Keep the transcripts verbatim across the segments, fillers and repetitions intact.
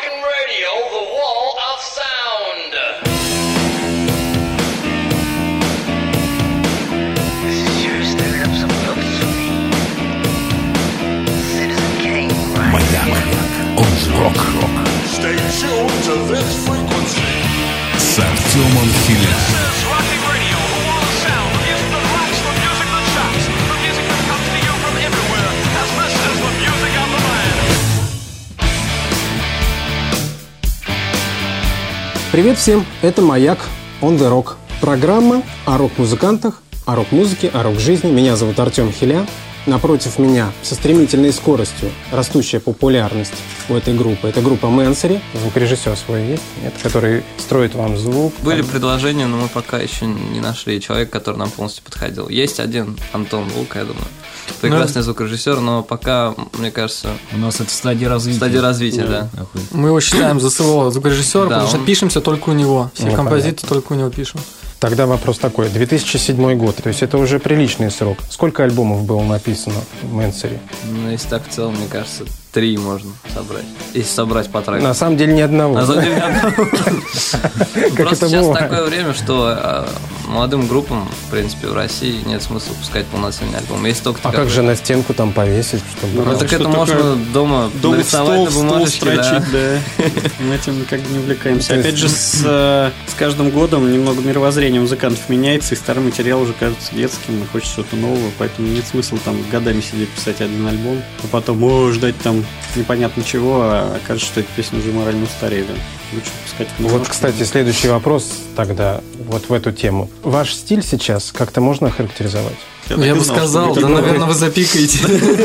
rockin' radio, the wall of sound. This is sure stirring up some bubbles for me. Citizen Kane, right? Маяк. Он же рок-рок. Stay tuned to this frequency. С Артемом Хиля. Привет всем, это «Маяк on the Rock». Программа о рок-музыкантах, о рок-музыке, о рок-жизни. Меня зовут Артем Хиля. Напротив меня со стремительной скоростью растущая популярность у этой группы. Это группа Mansory. Звукорежиссер свой есть, нет, который строит вам звук. Были там предложения, но мы пока еще не нашли человека, который нам полностью подходил. Есть один Антон Лука, я думаю. Прекрасный но... звукорежиссер, но пока, мне кажется... У нас это стадия развития. Стадия развития, да. да. Мы его считаем за своего звукорежиссера, да, потому что он... пишемся только у него. Все ну, композиции понятно. Только у него пишем. Тогда вопрос такой. две тысячи седьмой год, то есть это уже приличный срок. Сколько альбомов было написано в Mansory? Ну, если так в целом, мне кажется, три можно собрать. Если собрать по треку. На самом деле ни одного. На самом деле ни одного. Просто сейчас такое время, что молодым группам, в принципе, в России нет смысла выпускать полноценный альбом. Если только а как же на стенку там повесить, чтобы... Ну, так это можно дома нарисовать на бумажечке, да. Мы этим как бы не увлекаемся. Опять же, с каждым годом немного мировоззрение музыкантов меняется, и старый материал уже кажется детским, и хочется что-то нового, поэтому нет смысла там годами сидеть писать один альбом, а потом о, ждать там непонятно чего, а окажется, что эти песни уже морально устарели. Лучше пускать в Вот, кстати, следующий вопрос тогда вот в эту тему. Ваш стиль сейчас как-то можно охарактеризовать? Я, Я бы знал, сказал, да, наверное, вы запикаете.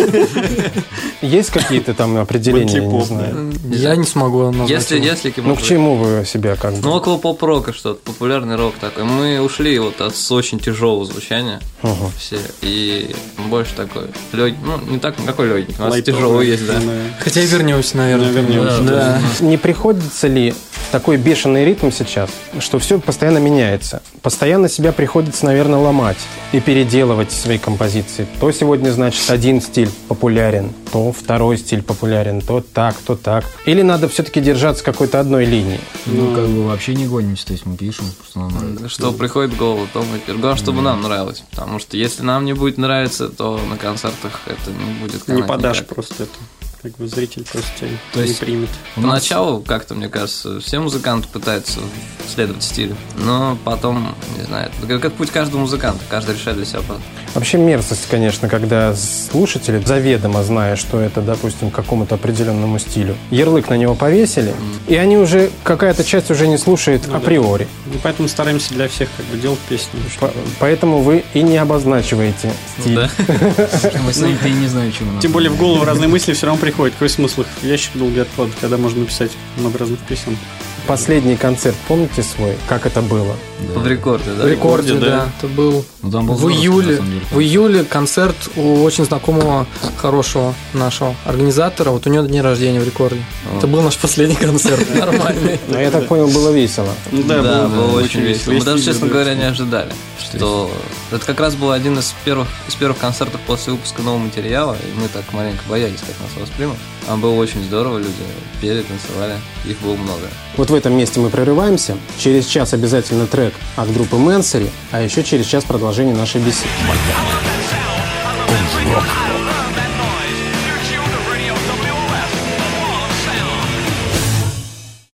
Есть какие-то там определения, я не знаю. Я не смогу назвать. Если, если ну, к чему вы себя как бы? Ну, около поп-рока что-то, популярный рок такой. Мы ушли вот от очень тяжелого звучания угу. все, и больше такой лёг... ну, не так, какой легенький, у нас тяжелый есть, да. Хотя и вернемся, наверное. вернемся. Да. Да. Не приходится ли такой бешеный ритм сейчас, что все постоянно меняется? Постоянно себя приходится, наверное, ломать и переделывать свои композиции. То сегодня, значит, один стиль популярен, то второй стиль популярен, то так, то так. Или надо все-таки держаться какой-то одной линии? Ну, как бы вообще не гонимся, то есть мы пишем, что нам нравится. Что приходит в голову, то мы пишем. Главное, чтобы нам нравилось, потому что если нам не будет нравиться, то на концертах это не будет канать. Не подашь никак. Просто это. Как бы зритель просто тебя то не есть примет. Поначалу, как-то, мне кажется, все музыканты пытаются следовать стилю, но потом, не знаю, это как путь каждого музыканта, каждый решает для себя. Вообще мерзость, конечно, когда слушатели, заведомо зная, что это, допустим, к какому-то определенному стилю, ярлык на него повесили, mm. и они уже, какая-то часть уже не слушает ну, априори. Да. И поэтому стараемся для всех как бы делать песни. По- поэтому вы и не обозначиваете стиль. Да. Мы сами-то и не знаем, чего. Тем более в голову разные мысли все равно приходят. Какой смысл их в ящик долго откладывать, когда можно написать много разных песен? Последний концерт, помните свой? Как это было? Да. В рекорде, да? В рекорде, да. да. Это был, ну, там был в июле. В июле концерт у очень знакомого, хорошего нашего организатора. Вот у него день рождения в рекорде. О. Это был наш последний концерт. Нормальный. Но я так понял, было весело. Да, было очень весело. Мы даже, честно говоря, не ожидали, что это как раз был один из первых из первых концертов после выпуска нового материала, и мы так маленько боялись, как нас воспримут. А было очень здорово, люди пели, танцевали, их было много. Вот в этом месте мы прерываемся. Через час обязательно трек от группы Mansory, а еще через час продолжение нашей беседы. Маяк. Он же рок.